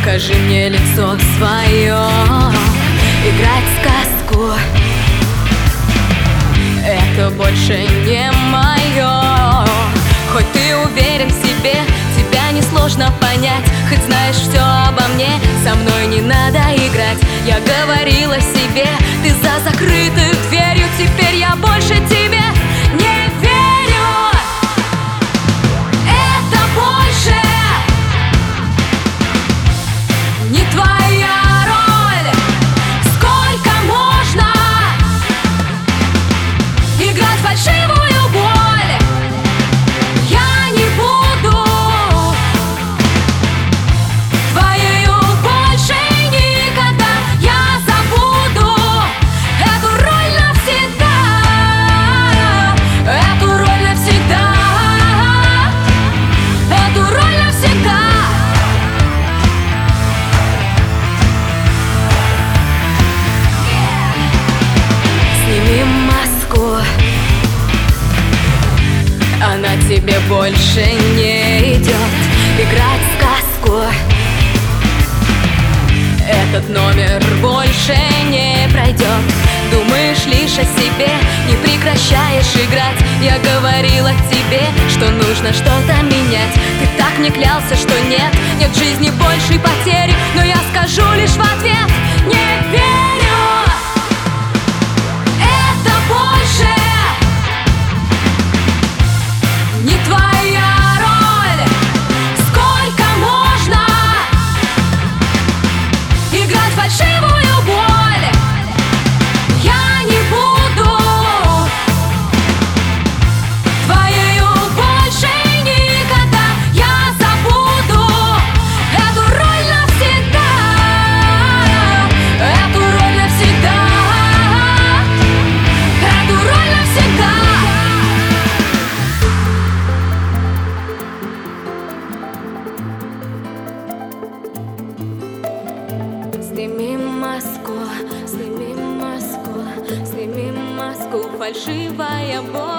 покажи мне лицо свое. Играть сказку — это больше не мое. Хоть ты уверен в себе, тебя несложно понять. Хоть знаешь все обо мне, со мной не надо играть. Я говорила себе, ты за закрытой дверью. Теперь я больше тебе не верю. Это больше не твоя роль. Сколько можно играть фальшивую боль? Я не буду твоею больше никогда. Я забуду эту роль навсегда. Эту роль навсегда. Эту роль навсегда. Сними маску, она тебе больше не идет. Играть сказку — этот номер больше не пройдет. Думаешь лишь о себе, не прекращаешь играть. Я говорила тебе, что нужно что-то менять. Ты так мне клялся, что нет в жизни большей потери. Но я скажу лишь в ответ: не верю. Это больше не твоя роль. Сколько можно играть фальшивую боль? Я не буду твоею больше никогда. Я забуду эту роль навсегда. Эту роль навсегда. Эту роль навсегда. Сними маску, сними маску, сними маску, фальшивая боль.